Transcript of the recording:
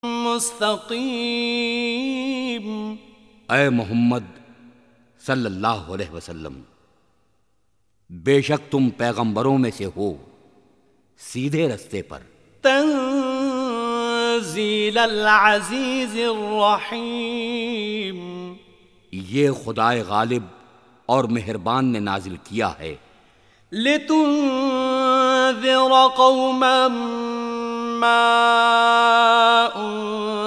मुस्तकीम। ऐ मोहम्मद सल्लल्लाहु अलैहि वसल्लम, बेशक तुम पैगंबरों में से हो सीधे रस्ते पर। तंज़ील अल-अज़ीज़िर रहीम, ये खुदाए गालिब और मेहरबान ने नाजिल किया है। लितुन्ज़िर कौमन मा